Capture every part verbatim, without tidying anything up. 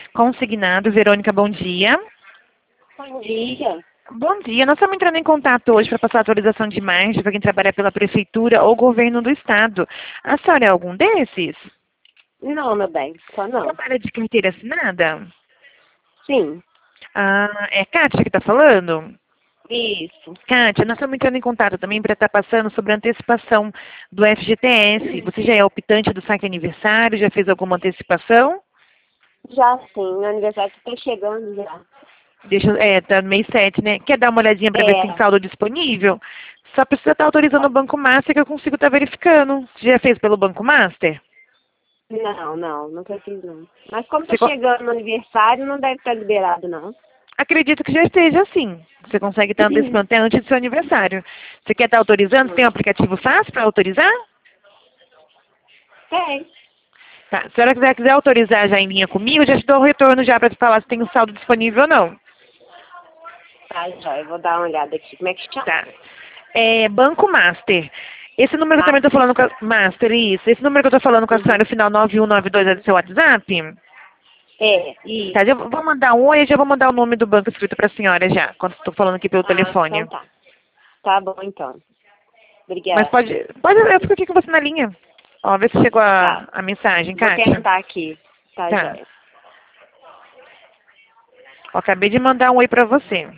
Consignado, Verônica, bom dia. Bom dia. Bom dia, nós estamos entrando em contato hoje para passar a atualização de imagem para quem trabalha pela Prefeitura ou Governo do Estado. A senhora é algum desses? Não, meu bem, só não. Trabalha de carteira assinada? Sim, Ah, é Kátia que está falando? isso. Kátia, nós estamos entrando em contato também para estar passando sobre a antecipação do F G T S. Você já é optante do saque aniversário? Já fez alguma antecipação? Já sim, meu aniversário está chegando já. Deixa, eu- é, tá no mês sete, né? Quer dar uma olhadinha para ver se tem É, saldo disponível? Só precisa estar autorizando o Banco Master que eu consigo estar verificando. Você já fez pelo Banco Master? não, não, nunca fiz não. Mas como tá Você co- chegando no aniversário, não deve estar liberado não. Acredito que já esteja assim. Você consegue estar antecipando até antes do seu aniversário. Você quer estar autorizando? Tem um aplicativo fácil para autorizar? Tem. Tá. Se a senhora quiser, quiser autorizar já em linha comigo, eu já te dou um retorno já para te falar se tem um saldo disponível ou não. Tá, já, eu vou dar uma olhada aqui. Como é que chama? Tá. É Banco Master. Esse número que eu também estou falando com a... Master, isso. Esse número que eu estou falando com a senhora, o final nove um nove dois é do seu WhatsApp? É, isso. Tá, já vou mandar um oi e já vou mandar o nome do banco escrito para a senhora já, quando estou falando aqui pelo Ah, telefone. então tá. Tá bom então. Mas Obrigada. pode, pode, eu fico aqui com você na linha. Ó, vê se chegou a, Tá. a mensagem, Vou Kátia. tentar aqui. Tá, Tá. joia. Ó, acabei de mandar um oi para você.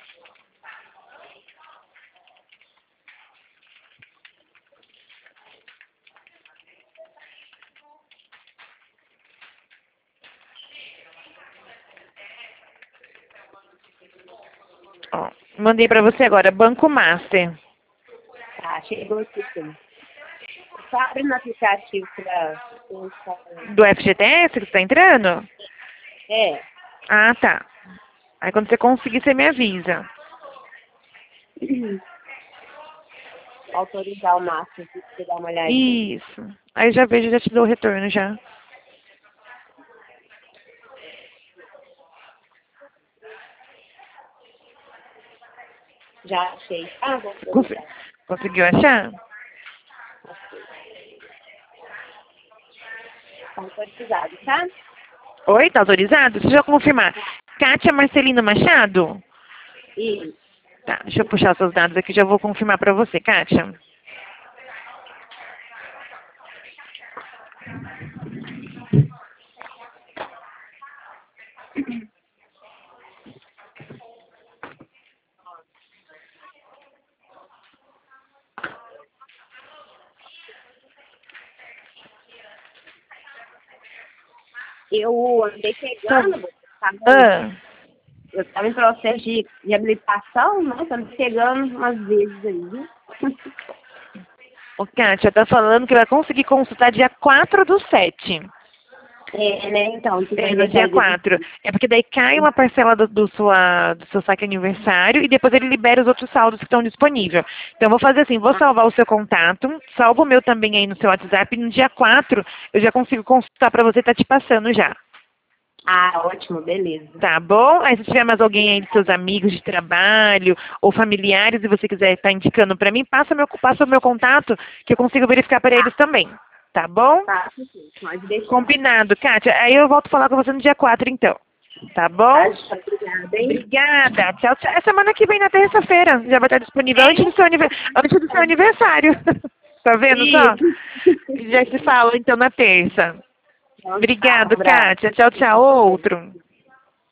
Ó, mandei para você agora, Banco Master. Tá, chegou aqui sim. Só abre no aplicativo pra... Do F G T S que você está entrando? É. Ah, tá. Aí quando você conseguir, você me avisa. Autorizar o máximo, se você dar uma olhadinha. Isso. Aí já vejo, já te dou o retorno já. Já achei. Ah, vou Conse- autorizar. Conseguiu achar? Tá autorizado, tá? Oi, tá autorizado? Deixa eu confirmar. Kátia Marcelino Machado? Isso. Tá, deixa eu puxar seus dados aqui, já vou confirmar pra você, Kátia. Eu andei pegando, tava, Ah, eu estava em processo de reabilitação, né? Tô me pegando umas vezes aí, viu? o Kátia tá falando que vai conseguir consultar dia quatro do sete. É, né? Então, que meu É, no dia aniversário dia quatro. É porque daí cai uma parcela do, do, sua, do seu saque aniversário e depois ele libera os outros saldos que estão disponíveis. Então, eu vou fazer assim, vou salvar o seu contato, salvo o meu também aí no seu WhatsApp e no dia quatro eu já consigo consultar para você, tá te passando já. Ah, ótimo, beleza. Tá bom? Aí se tiver mais alguém aí dos seus amigos de trabalho ou familiares e você quiser estar indicando para mim, passa, meu, passa o meu contato que eu consigo verificar para eles também. Tá bom? Tá, sim, pode deixar. Combinado, Kátia. Aí eu volto a falar com você no dia quatro, então. Tá bom? Tá, já, obrigada, hein? Obrigada. Tchau, tchau. É semana que vem, na terça-feira. Já vai estar disponível antes do seu, anive- antes do seu aniversário. Tá vendo só? Isso. Já se fala, então, na terça. Então, tá, um Obrigado, abraço. Kátia. Tchau, tchau. Outro.